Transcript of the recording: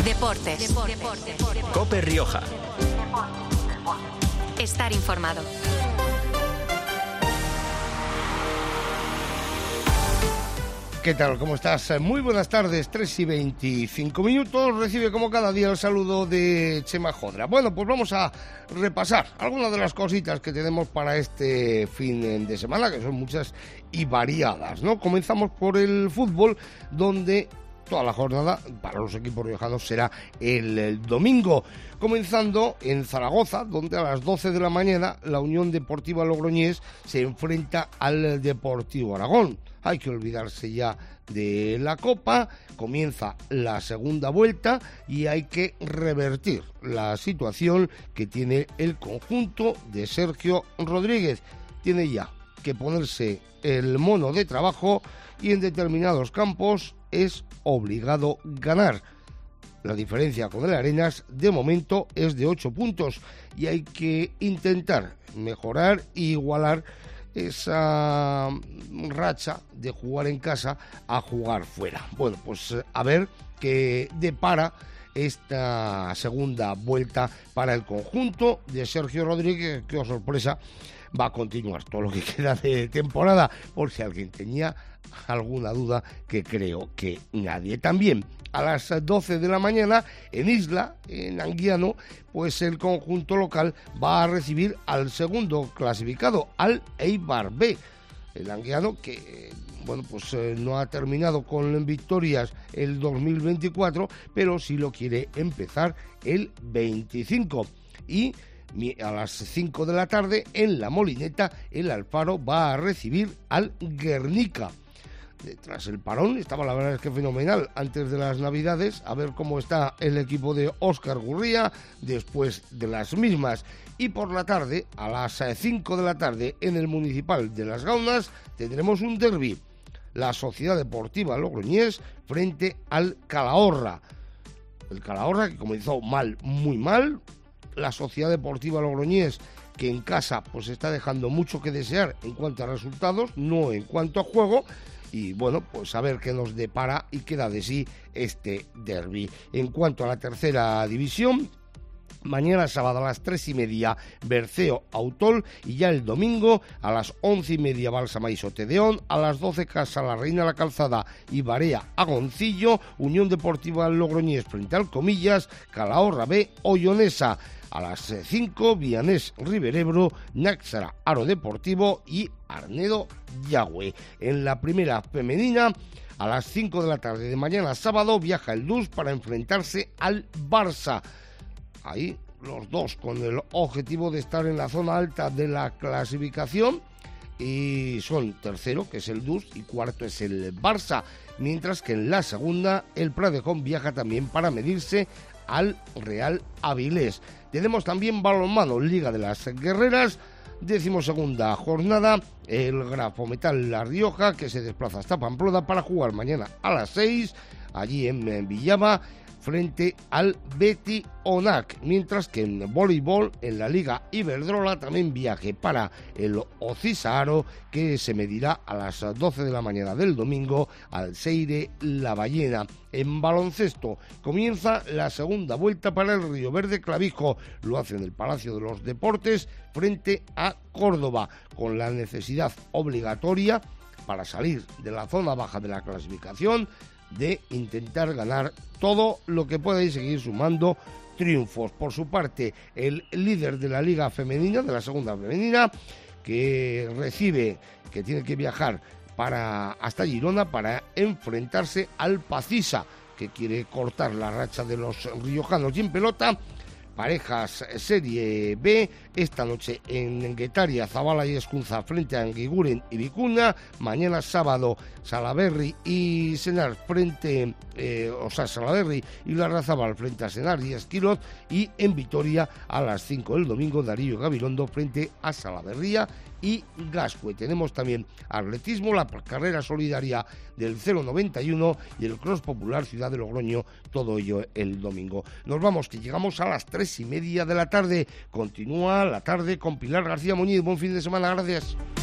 Deportes. COPE Rioja. Estar informado. ¿Qué tal? ¿Cómo estás? Muy buenas tardes, 3:25. Recibe como cada día el saludo de Chema Jodra. Bueno, pues vamos a repasar algunas de las cositas que tenemos para este fin de semana, que son muchas y variadas, ¿no? Comenzamos por el fútbol, donde toda la jornada para los equipos riojanos será el domingo, comenzando en Zaragoza, donde a las 12 de la mañana la Unión Deportiva Logroñés se enfrenta al Deportivo Aragón. Hay que olvidarse ya de la Copa, comienza la segunda vuelta y hay que revertir la situación que tiene el conjunto de Sergio Rodríguez. Tiene ya que ponerse el mono de trabajo y en determinados campos es obligado ganar. La diferencia con el Arenas de momento es de 8 puntos y hay que intentar mejorar e igualar esa racha de jugar en casa a jugar fuera. Bueno, pues a ver qué depara esta segunda vuelta para el conjunto de Sergio Rodríguez, que, oh sorpresa, va a continuar todo lo que queda de temporada, por si alguien tenía alguna duda, que creo que nadie. También a las 12 de la mañana en Isla, en Anguiano, pues el conjunto local va a recibir al segundo clasificado, al Eibar B. El Anguiano que, bueno, pues no ha terminado con victorias el 2024, pero sí lo quiere empezar el 25. Y a las 5 de la tarde en La Molineta el Alfaro va a recibir al Guernica. Tras el parón, estaba la verdad es que fenomenal antes de las Navidades, a ver cómo está el equipo de Óscar Gurría después de las mismas. Y por la tarde, a las 5 de la tarde, en el Municipal de Las Gaunas, tendremos un derbi. La Sociedad Deportiva Logroñés frente al Calahorra. El Calahorra que comenzó mal, muy mal. La Sociedad Deportiva Logroñés, que en casa pues está dejando mucho que desear en cuanto a resultados, no en cuanto a juego. Y bueno, pues a ver qué nos depara y qué da de sí este derbi. En cuanto a la tercera división, mañana sábado a las 3:30 Berceo Autol, y ya el domingo a las 11:30 Balsa Maiso Tedeón, a las 12 Casa La Reina La Calzada y Barea Agoncillo, Unión Deportiva Logroñés frente al Comillas, Calahorra B Ollonesa. A las 5, Vianés Riberebro, Náxara Aro Deportivo y Arnedo Yagüe. En la primera femenina, a las 5 de la tarde de mañana sábado, viaja el DUS para enfrentarse al Barça. Ahí los dos con el objetivo de estar en la zona alta de la clasificación, y son tercero, que es el DUS, y cuarto es el Barça, mientras que en la segunda el Pradejón viaja también para medirse al Real Avilés. Tenemos también balonmano, Liga de las Guerreras, 12ª jornada, el Grafometal La Rioja, que se desplaza hasta Pamplona para jugar mañana a las 6, allí en Villava, frente al Beti Onac, mientras que en voleibol, en la Liga Iberdrola, también viaje para el Ocisaro, que se medirá a las 12 de la mañana del domingo al Seire La Ballena. En baloncesto comienza la segunda vuelta para el Río Verde Clavijo, lo hace en el Palacio de los Deportes frente a Córdoba, con la necesidad obligatoria para salir de la zona baja de la clasificación de intentar ganar todo lo que pueda y seguir sumando triunfos. Por su parte, el líder de la Liga Femenina, de la segunda femenina, que tiene que viajar hasta Girona para enfrentarse al Pacisa, que quiere cortar la racha de los riojanos. Y en pelota, parejas Serie B, esta noche en Guetaria, Zabala y Escunza frente a Anguiguren y Vicuna. Mañana sábado, Salaberry y Senar Salaberry y Larrazabal frente a Senar y Esquilot. Y en Vitoria, a las 5 del domingo, Darío Gabilondo frente a Salaberría y Gascue. Tenemos también atletismo, la carrera solidaria del 091 y el cross popular Ciudad de Logroño, todo ello el domingo. Nos vamos, que llegamos a las 3:30 de la tarde. Continúa la tarde con Pilar García Muñiz. Buen fin de semana, gracias.